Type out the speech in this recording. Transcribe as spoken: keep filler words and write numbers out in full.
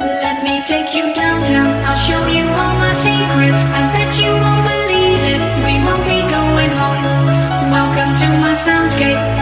Let me take you downtown, I'll show you all my secrets. I bet you won't believe it, we won't be going home. Welcome to my soundscape.